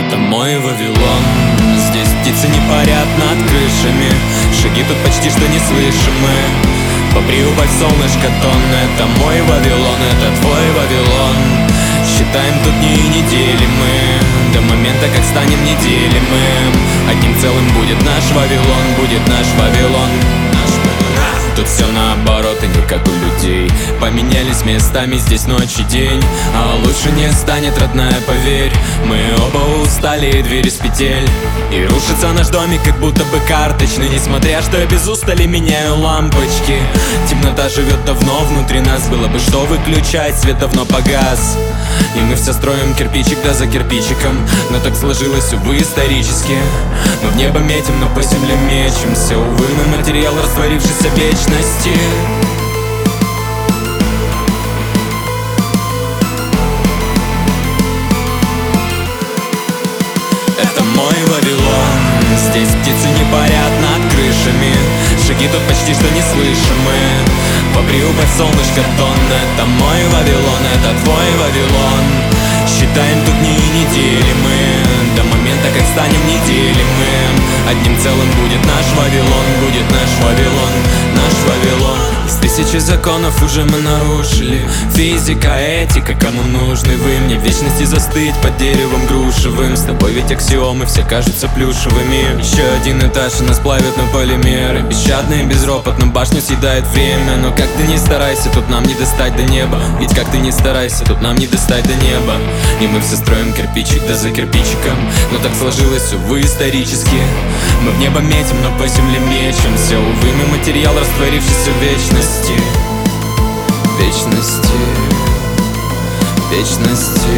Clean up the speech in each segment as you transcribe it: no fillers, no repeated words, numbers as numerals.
Это мой Вавилон. Здесь птицы не парят над крышами, шаги тут почти что неслышимы. Поприубавь солнышко тон. Это мой Вавилон, это твой Вавилон. Считаем тут дни и недели мы, до момента, как станем неделимым. Одним целым будет наш Вавилон, будет наш Вавилон. Тут все наоборот и не как у людей. Поменялись местами, здесь ночь и день. А лучше не станет, родная, поверь. Мы оба устали, двери с петель. И рушится наш домик, как будто бы карточный. Несмотря, что я без устали меняю лампочки. Темнота живет давно внутри нас. Было бы что выключать, свет давно погас. И мы все строим кирпичик да за кирпичиком. Но так сложилось, увы, исторически. Мы в небо метим, но по земле мечемся. Увы, мы материал, растворившийся в вечности. Это мой Вавилон. Здесь птицы не парят над крышами, шаги тут почти что неслышимы. Поприубавь солнышко тон. Это мой Вавилон, это твой Вавилон. Считаем тут дни и недели мы, до момента, как станем неделимым. Одним целым будет наш Вавилон, будет наш Вавилон, наш Вавилон. Из тысячи законов уже мы нарушили. Физика, этика, кому нужны вы? Мне в вечности застыть под деревом грушевым. С тобой ведь аксиомы все кажутся плюшевыми. Еще один этаж и нас плавят на полимеры. Бесщадно и безропотно башню съедает время. Но как ты не старайся, тут нам не достать до неба. Ведь как ты не старайся, тут нам не достать до неба. И мы все строим кирпичик да за кирпичиком. Но так сложилось, увы, исторически. Мы в небо метим, но по земле мечемся. Увы, мы материал, растворившийся в вечности. Вечности, вечности.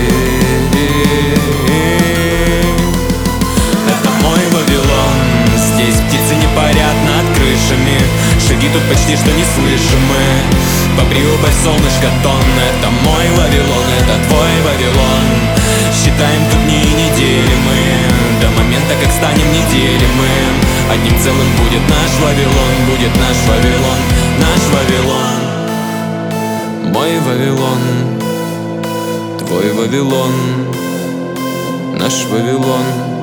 Это мой Вавилон. Здесь птицы не парят над крышами, шаги тут почти что неслышимы. Поприубавь солнышко тон. Это мой Вавилон, это твой Вавилон. Считаем тут дни и недели мы, до момента, как станем неделимым. Одним целым будет наш Вавилон, будет наш Вавилон, наш Вавилон. Мой Вавилон, твой Вавилон, наш Вавилон.